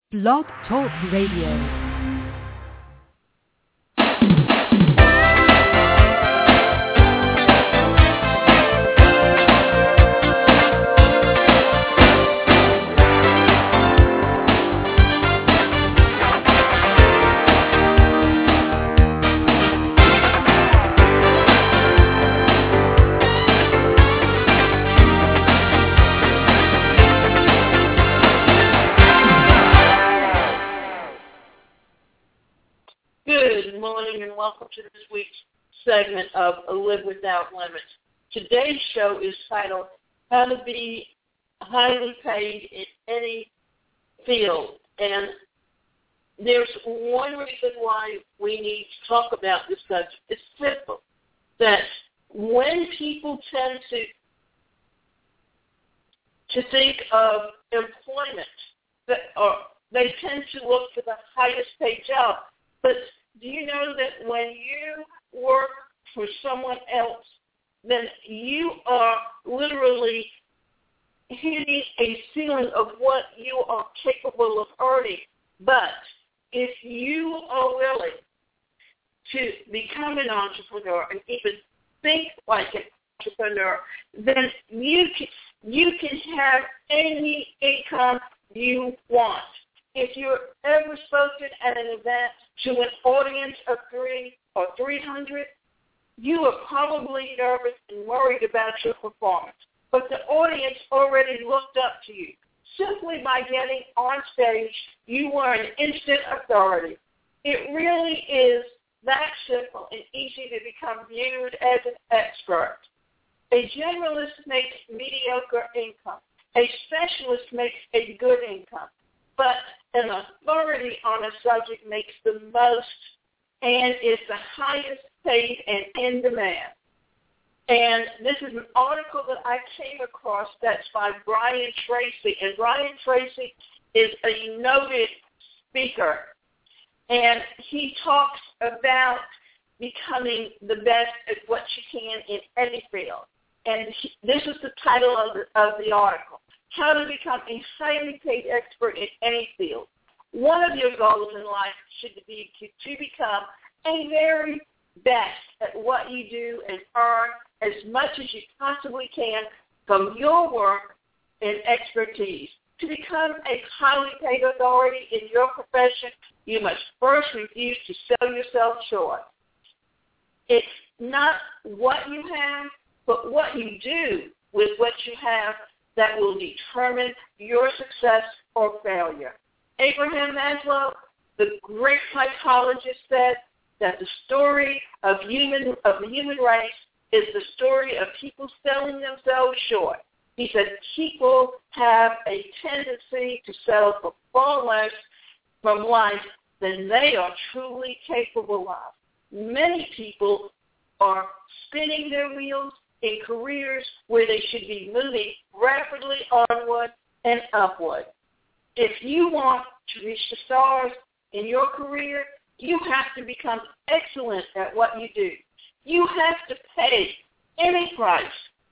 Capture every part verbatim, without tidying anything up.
Blog Talk Radio. Good morning and welcome to this week's segment of Live Without Limits. Today's show is titled How to Be Highly Paid in Any Field. And there's one reason why we need to talk about this subject. It's simple, that when people tend to to think of employment, that, or they tend to look for the highest paid job. But do you know that when you work for someone else, then you are literally hitting a ceiling of what you are capable of earning? But if you are willing to become an entrepreneur and even think like an entrepreneur, then you can, you can have any income you want. If you're ever spoken at an event to an audience of three or three hundred, you are probably nervous and worried about your performance. But the audience already looked up to you. Simply by getting on stage, you were an instant authority. It really is that simple and easy to become viewed as an expert. A generalist makes mediocre income. A specialist makes a good income. But an authority on a subject makes the most and is the highest paid and in demand. And this is an article that I came across that's by Brian Tracy. And Brian Tracy is a noted speaker. And he talks about becoming the best at what you can in any field. And he, this is the title of the, of the article. How to become a highly paid expert in any field. One of your goals in life should be to, to become a very best at what you do and earn as much as you possibly can from your work and expertise. To become a highly paid authority in your profession, you must first refuse to sell yourself short. It's not what you have, but what you do with what you have that will determine your success or failure. Abraham Maslow, the great psychologist, said that the story of human of the human race is the story of people selling themselves short. He said people have a tendency to settle for far less from life than they are truly capable of. Many people are spinning their wheels in careers where they should be moving rapidly onward and upward. If you want to reach the stars in your career, you have to become excellent at what you do. You have to pay any price,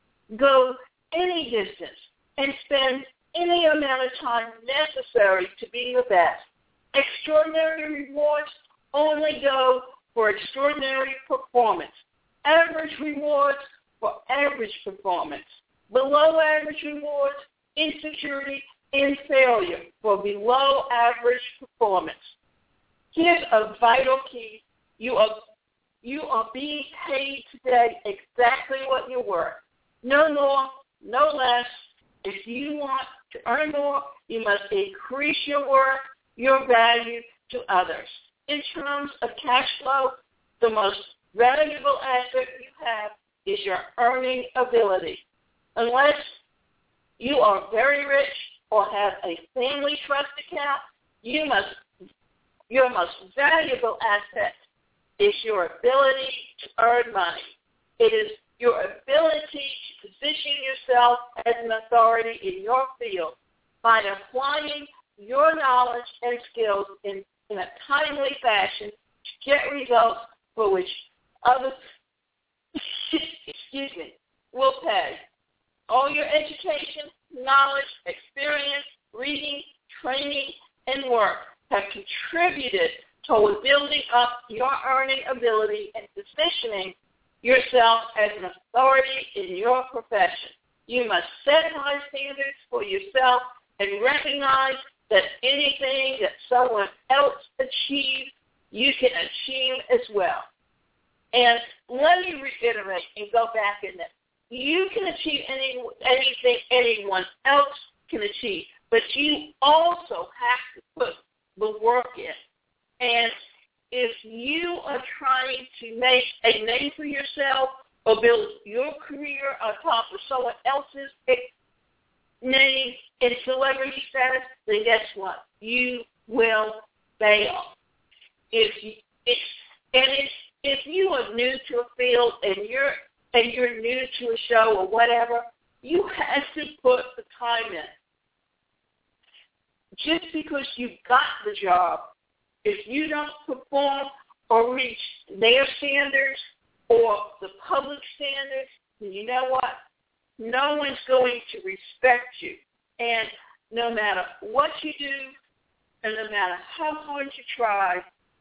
go any distance, and spend any amount of time necessary to be the best. Extraordinary rewards only go for extraordinary performance. Average rewards for average performance. Below average rewards, insecurity, and failure for below average performance. Here's a vital key. You are, you are being paid today exactly what you're worth. No more, no less. If you want to earn more, you must increase your worth, your value to others. In terms of cash flow, the most valuable asset you have is your earning ability. Unless you are very rich or have a family trust account, you must, your most valuable asset is your ability to earn money. It is your ability to position yourself as an authority in your field by applying your knowledge and skills in, in a timely fashion to get results for which others excuse me, will pay. All your education, knowledge, experience, reading, training, and work have contributed toward building up your earning ability and positioning yourself as an authority in your profession. You must set high standards for yourself and recognize that anything that someone else achieves, you can achieve as well. And let me reiterate and go back in there. You can achieve any, anything anyone else can achieve, but you also have to put the work in. And if you are trying to make a name for yourself or build your career on top of someone else's name and celebrity status, then guess what? You will fail. If you, if, and if, if you are new to a field and you're and you're new to a show or whatever, you have to put the time in. Just because you got the job, if you don't perform or reach their standards or the public standards, then you know what? No one's going to respect you. And no matter what you do, and no matter how hard you try,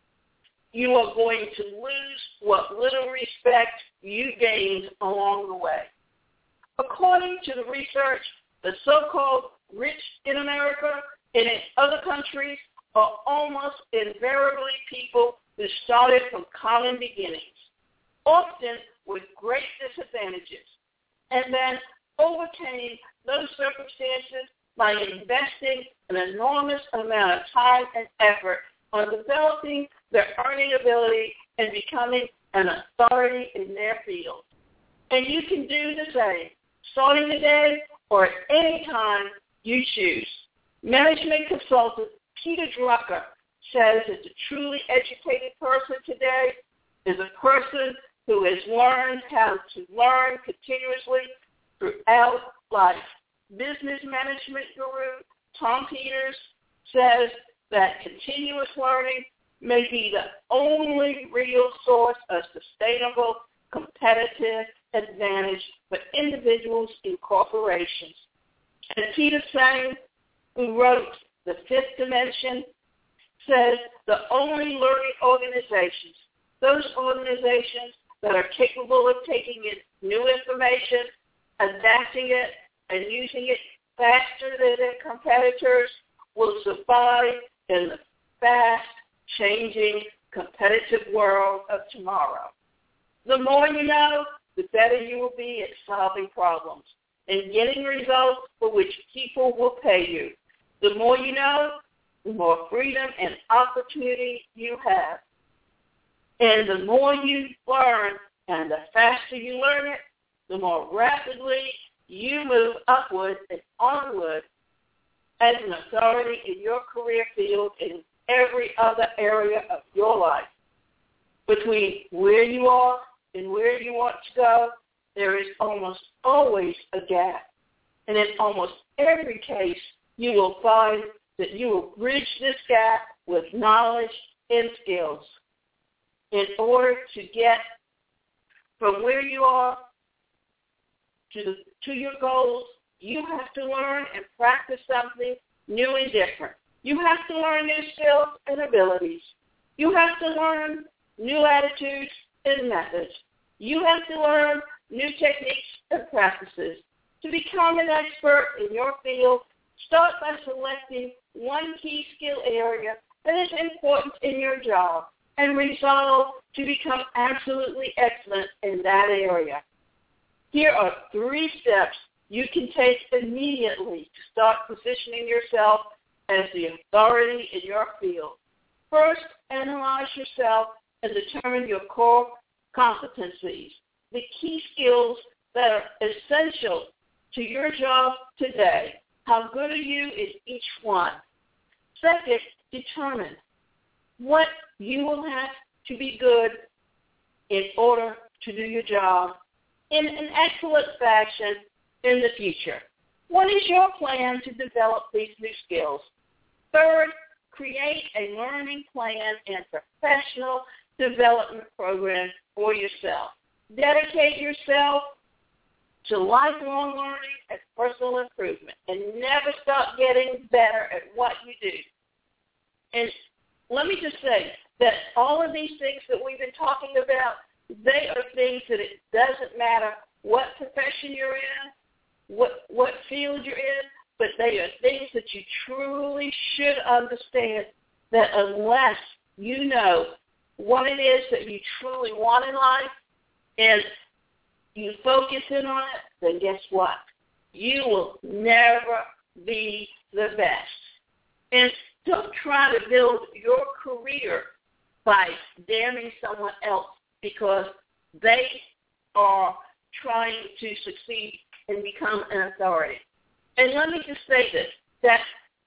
you are going to lose what little respect you gained along the way. According to the research, the so-called rich in America and in other countries are almost invariably people who started from common beginnings, often with great disadvantages, and then overcame those circumstances by investing an enormous amount of time and effort on developing their earning ability and becoming an authority in their field. And you can do the same, starting today or at any time you choose. Management consultant Peter Drucker says that the truly educated person today is a person who has learned how to learn continuously throughout life. Business management guru Tom Peters says that continuous learning may be the only real source of sustainable competitive advantage for individuals and corporations. And Peter Senge, who wrote The Fifth Dimension, says the only learning organizations, those organizations that are capable of taking in new information, adapting it, and using it faster than their competitors, will survive in the fast-changing, competitive world of tomorrow. The more you know, the better you will be at solving problems and getting results for which people will pay you. The more you know, the more freedom and opportunity you have. And the more you learn and the faster you learn it, the more rapidly you move upward and onward as an authority in your career field and every other area of your life. Between where you are and where you want to go, there is almost always a gap. And in almost every case, you will find that you will bridge this gap with knowledge and skills. In order to get from where you are to, the, to your goals, you have to learn and practice something new and different. You have to learn new skills and abilities. You have to learn new attitudes and methods. You have to learn new techniques and practices. To become an expert in your field, start by selecting one key skill area that is important in your job and resolve to become absolutely excellent in that area. Here are three steps you can take immediately to start positioning yourself as the authority in your field. First, analyze yourself and determine your core competencies, the key skills that are essential to your job today. How good are you in each one? Second, determine what you will have to be good in order to do your job in an excellent fashion in the future. What is your plan to develop these new skills? Third, create a learning plan and professional development program for yourself. Dedicate yourself to lifelong learning and personal improvement, and never stop getting better at what you do. And let me just say that all of these things that we've been talking about, they are things that it doesn't matter what profession you're in, what what field you're in, but they are things that you truly should understand, that unless you know what it is that you truly want in life and you focus in on it, then guess what? You will never be the best. And don't try to build your career by damning someone else because they are trying to succeed and become an authority. And let me just say this, that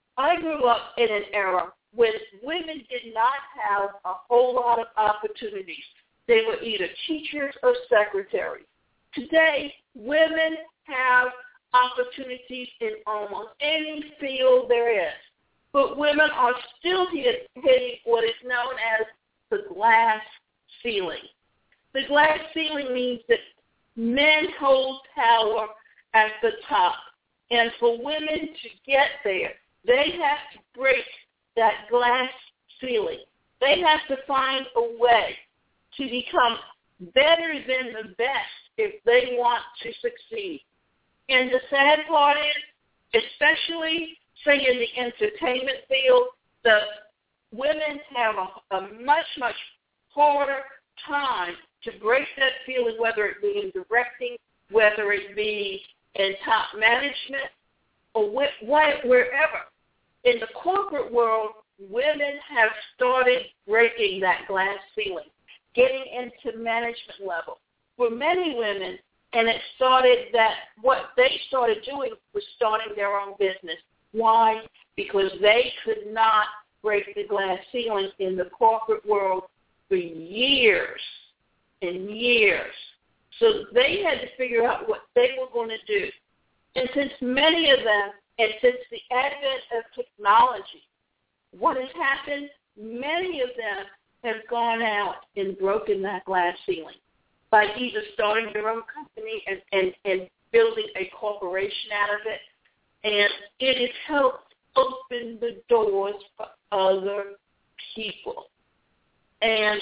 I grew up in an era when women did not have a whole lot of opportunities. They were either teachers or secretaries. Today, women have opportunities in almost any field there is. But women are still hit, hitting what is known as the glass ceiling. The glass ceiling means that men hold power at the top. And for women to get there, they have to break that glass ceiling. They have to find a way to become better than the best if they want to succeed. And the sad part is, especially, say, in the entertainment field, the women have a, a much, much harder time to break that feeling, whether it be in directing, whether it be in top management, or wh- wh- wherever. In the corporate world, women have started breaking that glass ceiling, getting into management level. For many women, and it started that what they started doing was starting their own business. Why? Because they could not break the glass ceiling in the corporate world for years and years. So they had to figure out what they were going to do. And since many of them, and since the advent of technology, what has happened, many of them have gone out and broken that glass ceiling by either starting their own company and, and, and building a corporation out of it. And it has helped open the doors for other people. And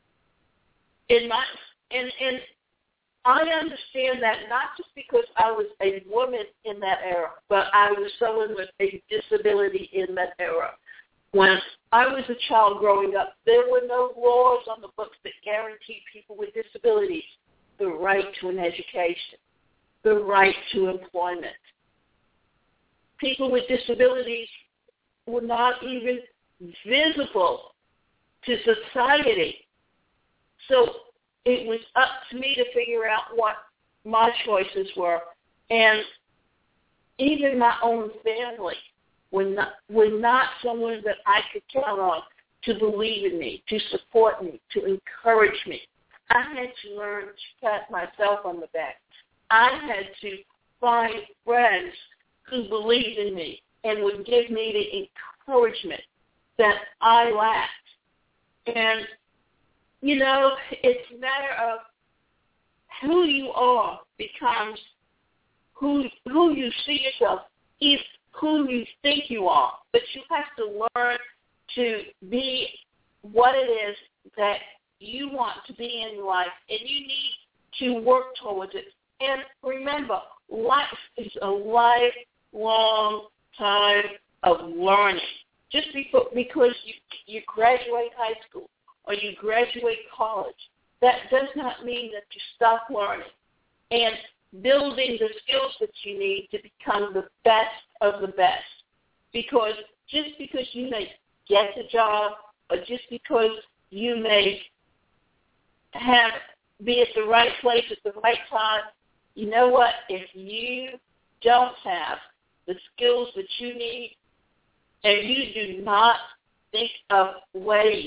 in my and and I understand that not just because I was a woman in that era, but I was someone with a disability in that era. When I was a child growing up, there were no laws on the books that guaranteed people with disabilities the right to an education, the right to employment. People with disabilities were not even visible to society. So it was up to me to figure out what my choices were. And even my own family were not, were not someone that I could count on to believe in me, to support me, to encourage me. I had to learn to pat myself on the back. I had to find friends who believed in me and would give me the encouragement that I lacked. And, you know, it's a matter of who you are becomes who who you see yourself, is who you think you are. But you have to learn to be what it is that you want to be in life, and you need to work towards it. And remember, life is a lifelong time of learning. Just before, because you, you graduate high school or you graduate college, that does not mean that you stop learning and building the skills that you need to become the best of the best. Because just because you may get the job or just because you may have be at the right place at the right time, you know what? If you don't have the skills that you need and you do not think of ways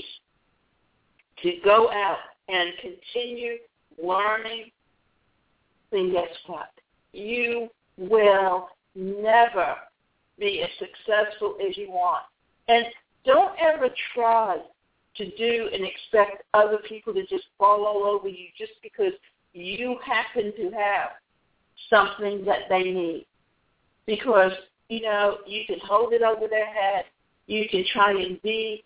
to go out and continue learning, then guess what? You will never be as successful as you want. And don't ever try to do and expect other people to just fall all over you just because you happen to have something that they need. Because, you know, you can hold it over their head You can try and be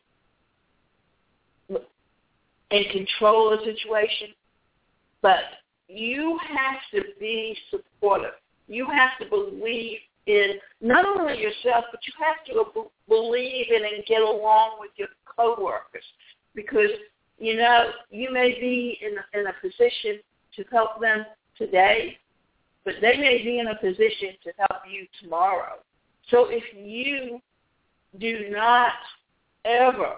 in control of the situation, but you have to be supportive. You have to believe in not only yourself, but you have to believe in and get along with your coworkers, because, you know, you may be in a, in a position to help them today, but they may be in a position to help you tomorrow. So if you do not ever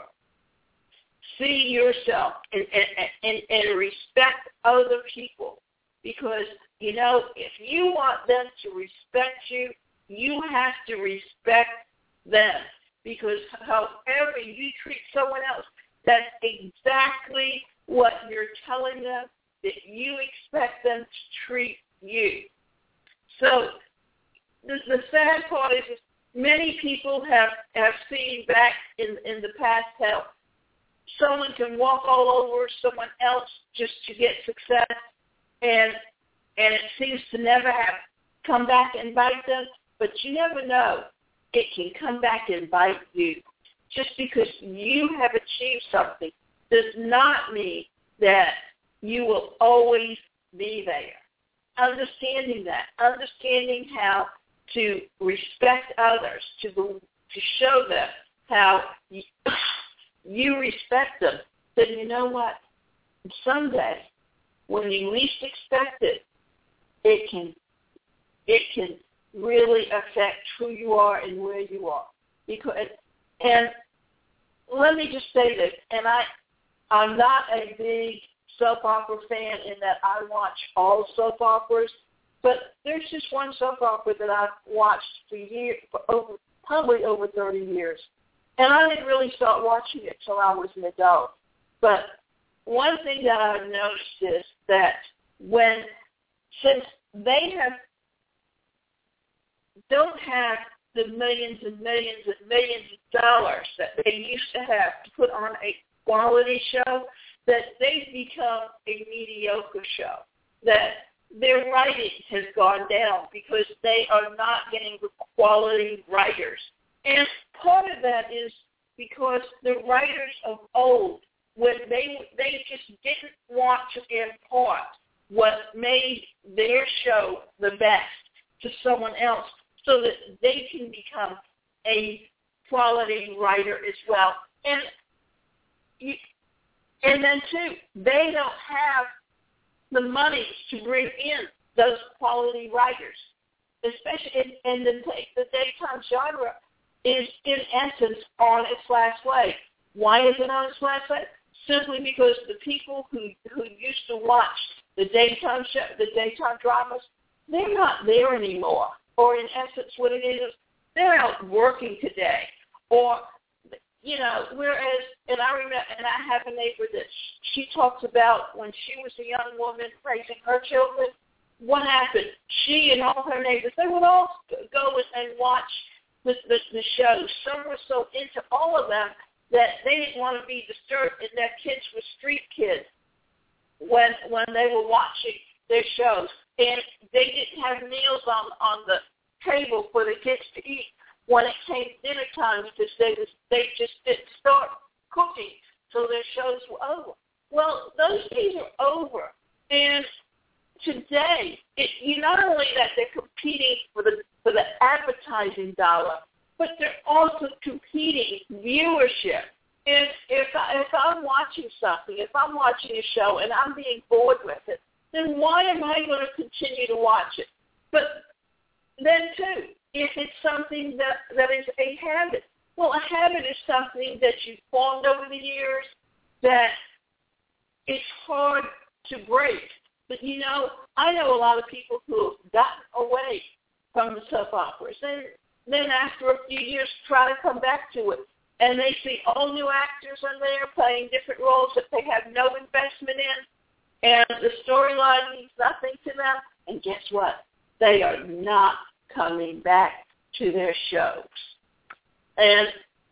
see yourself and, and, and, and respect other people, because, you know, if you want them to respect you, you have to respect them, because however you treat someone else, that's exactly what you're telling them that you expect them to treat you. So the, the sad part is, is many people have, have seen back in, in the past how someone can walk all over someone else just to get success, and and it seems to never have come back and bite them. But you never know. It can come back and bite you. Just because you have achieved something does not mean that you will always be there. Understanding that, understanding how to respect others, to to show them how you, you respect them, then you know what? Someday, when you least expect it, it can it can really affect who you are and where you are. Because and let me just say this, and I I'm not a big soap opera fan in that I watch all soap operas, but there's just one soap opera that I've watched for years, for over, probably over thirty years. And I didn't really start watching it till I was an adult. But one thing that I've noticed is that when, since they have, don't have the millions and millions and millions of dollars that they used to have to put on a quality show, that they've become a mediocre show, that their writing has gone down because they are not getting the quality writers. And part of that is because the writers of old, when they they just didn't want to impart what made their show the best to someone else so that they can become a quality writer as well. And you, and then, too, they don't have the money to bring in those quality writers, especially in, in the, the daytime genre is, in essence, on its last leg. Why is it on its last leg? Simply because the people who, who used to watch the daytime show, the daytime dramas, they're not there anymore. Or, in essence, what it is, they're out working today. Or, you know, whereas, and I remember, and I have a neighbor that she talks about when she was a young woman raising her children, what happened? She and all her neighbors, they would all go and watch the, the, the shows. Some were so into all of them that they didn't want to be disturbed, and their kids were street kids when when they were watching their shows. And they didn't have meals on, on the table for the kids to eat when it came dinner time because they, was, they just didn't start cooking, so their shows were over. Well, those days are over. And today, it, you not only that they're competing for the for the advertising dollar, but they're also competing viewership. And if, I, if I'm watching something, if I'm watching a show and I'm being bored with it, then why am I going to continue to watch it? But then, too, if it's something that, that is a habit, well, a habit is something that you've formed over the years that it's hard to break. But, you know, I know a lot of people who have gotten away from the soap operas. And then after a few years try to come back to it. And they see all new actors on there playing different roles that they have no investment in. And the storyline means nothing to them. And guess what? They are not coming back to their shows. And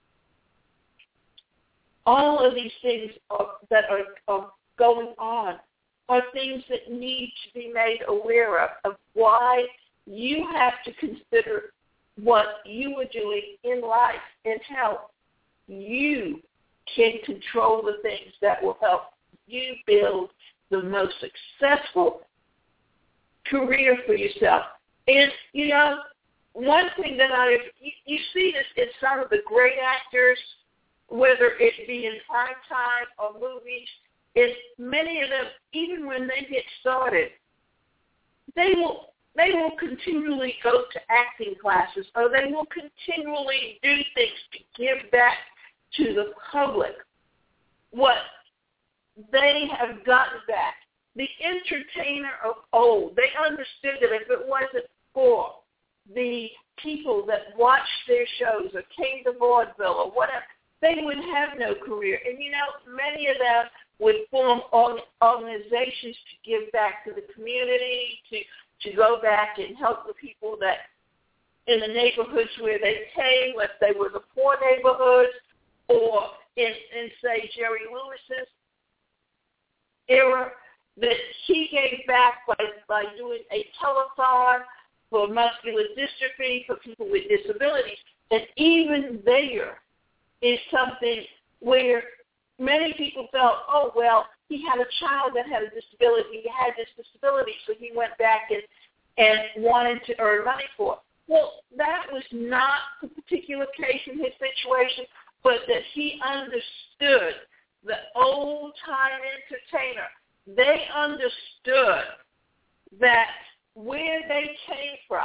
all of these things are, that are, are going on are things that need to be made aware of, of why you have to consider what you are doing in life and how you can control the things that will help you build the most successful career for yourself. And, you know, one thing that I, you, you see this in some of the great actors, whether it be in prime time or movies, is many of them, even when they get started, they will they will continually go to acting classes, or they will continually do things to give back to the public what they have gotten back. The entertainer of old, they understood that if it wasn't for the people that watched their shows or came to vaudeville or whatever, they would have no career. And, you know, many of them would form organizations to give back to the community, to to go back and help the people that in the neighborhoods where they came, if they were the poor neighborhoods, or in, in say, Jerry Lewis's era, that he gave back by, by doing a telethon for muscular dystrophy for people with disabilities. And even there is something where many people felt, oh, well, he had a child that had a disability. He had this disability, so he went back and, and wanted to earn money for it. Well, that was not the particular case in his situation, but that he understood the old-time entertainer. They understood that where they came from,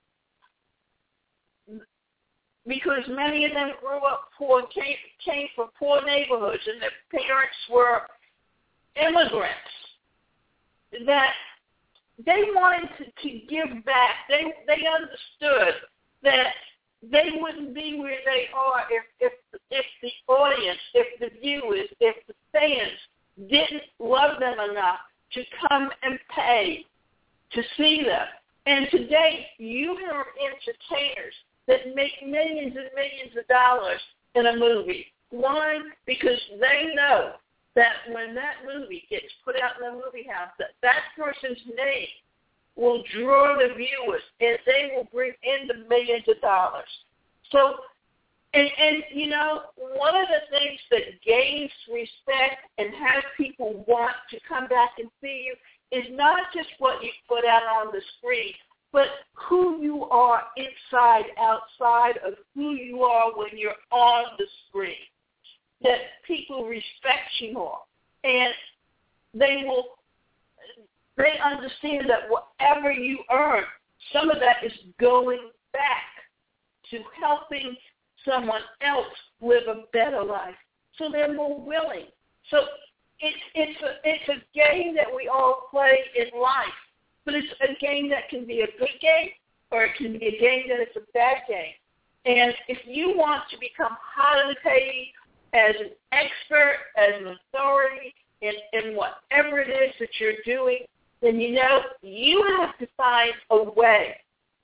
because many of them grew up poor, came, came from poor neighborhoods, and their parents were immigrants, that they wanted to, to give back. They they understood that they wouldn't be where they are if, if, if the audience, if the viewers, if the fans didn't love them enough to come and pay to see them. And today, you have entertainers that make millions and millions of dollars in a movie. One, because they know that when that movie gets put out in the movie house, that that person's name will draw the viewers, and they will bring in the millions of dollars. So, and, and you know, one of the things that gains respect and has people want to come back and see you is not just what you put out on the screen, but who you are inside, outside of who you are when you're on the screen. That people respect you more. And they will, they understand that whatever you earn, some of that is going back to helping someone else live a better life. So they're more willing. So it's it's a, it's a game that we all play in life. But it's a game that can be a good game, or it can be a game that is a bad game. And if you want to become highly paid as an expert, as an authority in, in whatever it is that you're doing, then you know you have to find a way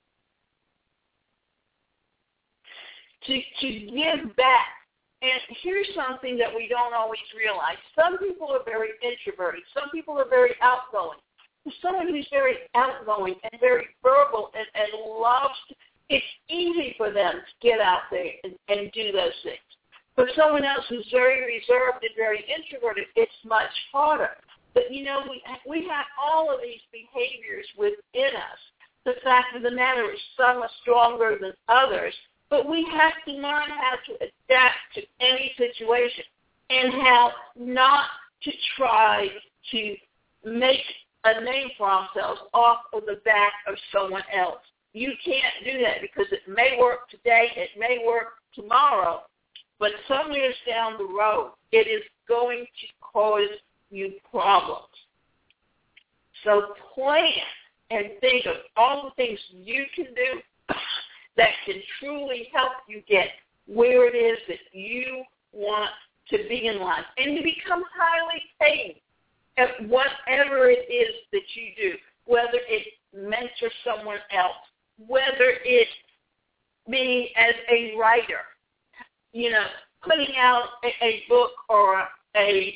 to, to give back. And here's something that we don't always realize. Some people are very introverted. Some people are very outgoing. Someone who's very outgoing and very verbal and, and loves, to, it's easy for them to get out there and, and do those things. For someone else who's very reserved and very introverted, it's much harder. But, you know, we we have all of these behaviors within us. The fact of the matter is some are stronger than others, but we have to learn how to adapt to any situation and how not to try to make a name for ourselves off of the back of someone else. You can't do that because it may work today, it may work tomorrow, but some years down the road, it is going to cause you problems. So plan and think of all the things you can do that can truly help you get where it is that you want to be in life and to become highly paid at whatever it is that you do, whether it mentor someone else, whether it be as a writer, you know, putting out a, a book or a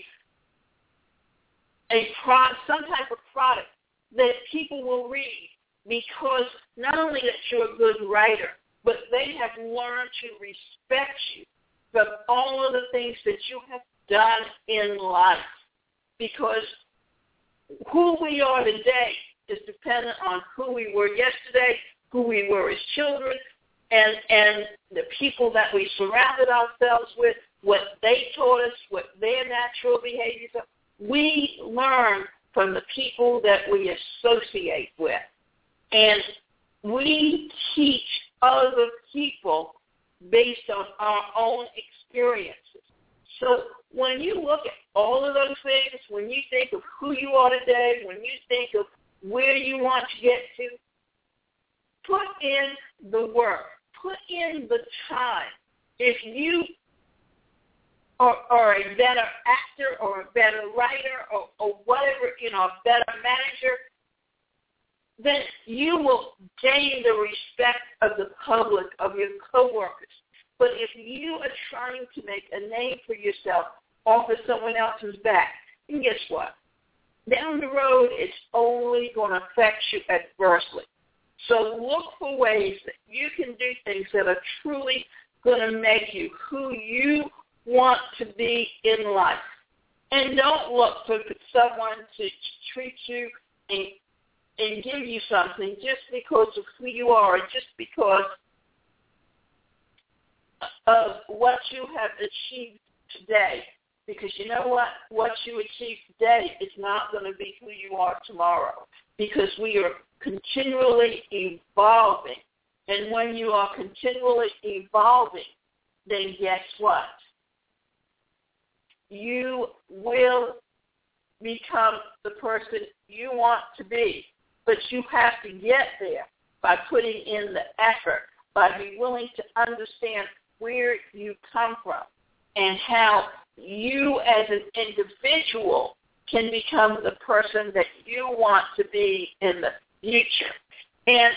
a pro, some type of product that people will read because not only that you're a good writer, but they have learned to respect you from all of the things that you have done in life, because who we are today is dependent on who we were yesterday, who we were as children, and and the people that we surrounded ourselves with, what they taught us, what their natural behaviors are. We learn from the people that we associate with. And we teach other people based on our own experiences. So when you look at all of those things, when you think of who you are today, when you think of where you want to get to, put in the work. Put in the time. If you are, are a better actor or a better writer or, or whatever, you know, a better manager, then you will gain the respect of the public, of your coworkers. But if you are trying to make a name for yourself off of someone else's back, then guess what? Down the road, it's only going to affect you adversely. So look for ways that you can do things that are truly going to make you who you want to be in life. And don't look for someone to treat you and, and give you something just because of who you are, just because of what you have achieved today. Because you know what? What you achieve today is not going to be who you are tomorrow. Because we are continually evolving. And when you are continually evolving, then guess what? You will become the person you want to be. But you have to get there by putting in the effort, by being willing to understand where you come from and how you as an individual can become the person that you want to be in the future. And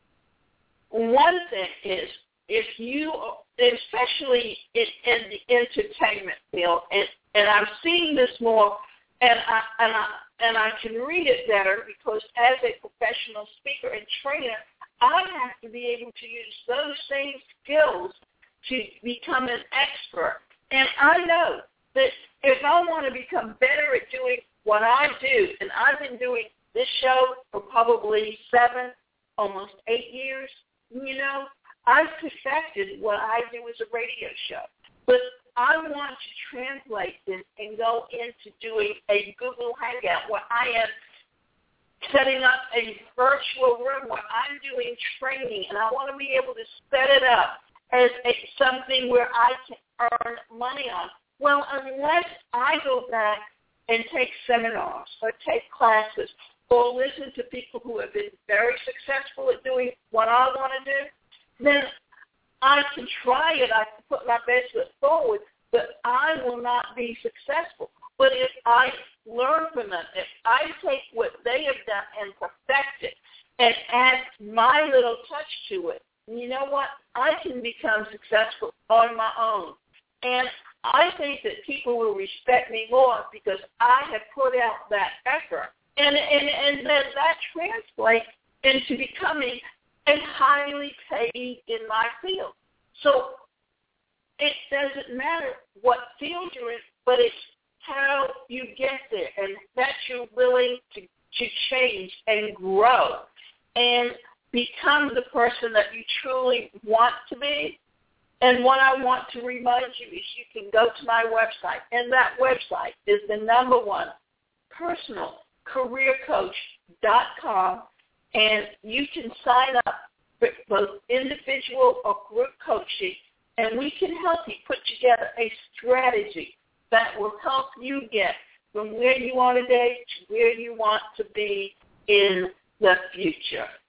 one thing is, if you, especially in, in the entertainment field, and, and I'm seeing this more, and I, and I and I can read it better because as a professional speaker and trainer, I have to be able to use those same skills to become an expert. And I know that if I want to become better at doing what I do, and I've been doing this show for probably seven, almost eight years, you know, I've perfected what I do as a radio show. But I want to translate this and go into doing a Google Hangout where I am setting up a virtual room where I'm doing training, and I want to be able to set it up as a, something where I can earn money on. Well, unless I go back and take seminars or take classes or listen to people who have been very successful at doing what I want to do, then I can try it. I can put my best foot forward, but I will not be successful. But if I learn from them, if I take what they have done and perfect it and add my little touch to it, you know what? I can become successful on my own. And I think that people will respect me more because I have put out that effort. And, and, and then that translates into becoming and highly paid in my field. So it doesn't matter what field you're in, but it's how you get there and that you're willing to, to change and grow and become the person that you truly want to be. And what I want to remind you is you can go to my website, and that website is the number one, personal career coach dot com. And you can sign up for both individual or group coaching, and we can help you put together a strategy that will help you get from where you are today to where you want to be in the future.